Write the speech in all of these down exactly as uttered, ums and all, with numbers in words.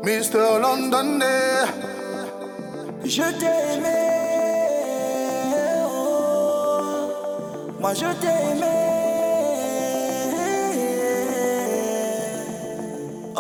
Mister London Day. Je t'ai aimé, oh, moi je t'ai aimé, oh.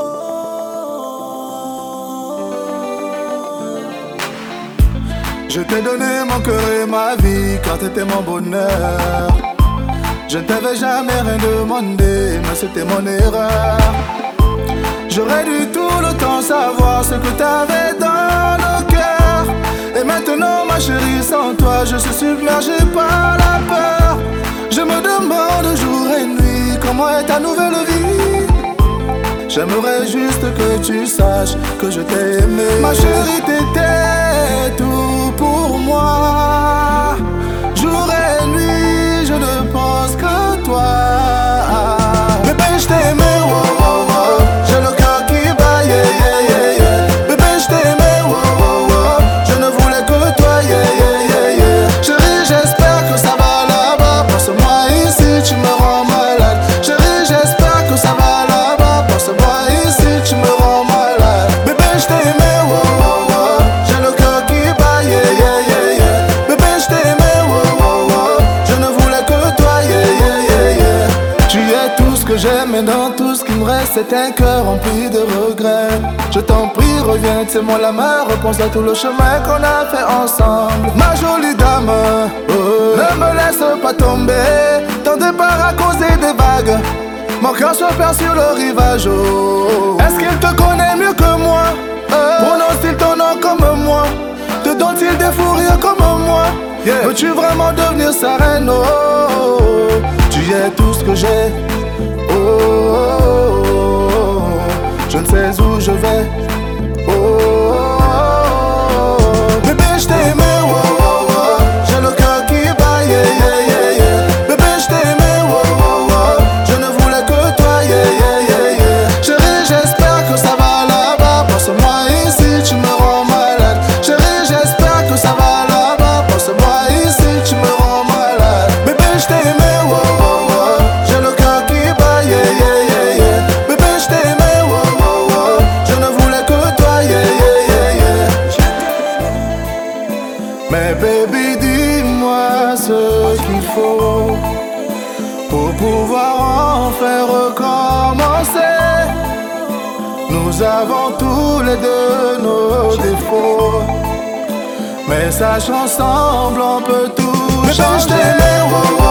Je t'ai donné mon cœur et ma vie car t'étais mon bonheur. Je ne t'avais jamais rien demandé, mais c'était mon erreur. J'aurais dû tout le temps savoir ce que t'avais dans le cœur. Et maintenant ma chérie, sans toi je suis submergé par la peur. Je me demande jour et nuit comment est ta nouvelle vie. J'aimerais juste que tu saches que je t'ai aimé. Ma chérie, t'étais tout pour moi. Jour et nuit je ne pense qu'à toi. Bébé, je t'ai aimé, oh, oh, oh. J'ai le cœur qui bat, yeah, yeah, yeah, yeah. Bébé, je t'ai aimé, oh, oh, oh. Je ne voulais que toi, yeah, yeah, yeah, yeah. Chérie, j'espère que ça va là-bas. Passe-moi ici, tu me rends malade. Chérie, j'espère que ça va là-bas. Passe-moi ici, tu me rends malade. Bébé, je t'ai aimé, oh, oh, oh. J'ai le cœur qui bat, yeah, yeah, yeah, yeah. Bébé, je t'ai aimé, oh, oh, oh. Je ne voulais que toi, yeah, yeah, yeah, yeah. Tu es tout ce que j'aime et dans tout ce qui me reste, c'est un cœur rempli de regrets. Je t'en prie, reviens, c'est moi la main, repense à tout le chemin qu'on a fait ensemble. Ma jolie dame, oh, ne me laisse pas tomber. Ton départ a causé des vagues, mon cœur se perd sur le rivage, oh. Est-ce qu'il te connaît mieux que moi? euh, Prononce-t-il ton nom comme moi? Te donne-t-il des fous rires comme moi? Yeah. Veux-tu vraiment devenir sa reine? Oh, oh, oh. Tu es tout ce que j'ai. Oh, oh, oh, oh. Je ne sais où je vais. Oh, oh, oh. Bébé, je t'ai aimé, oh, oh, oh. J'ai le cœur qui bat, yeah, yeah, yeah, yeah. Bébé, je t'ai aimé, oh, oh, oh. Je ne voulais que toi, yeah, yeah, yeah, yeah. Chérie, j'espère que ça va là-bas. Passe-moi ici, tu me rends malade. Chérie, j'espère que ça va là-bas. Passe-moi ici, tu me rends malade. Bébé, je t'ai aimé, oh, oh, oh. J'ai le cœur qui bat, yeah, yeah, yeah, yeah. Bébé, je t'ai aimé, oh, oh, oh. Je ne voulais que toi, yeah, yeah, yeah, yeah. Mais baby, dis-moi ce qu'il faut pour pouvoir enfin recommencer. Nous avons tous les deux nos défauts, mais sache ensemble on peut tout changer. Bébé, je t'aimais, oh, oh.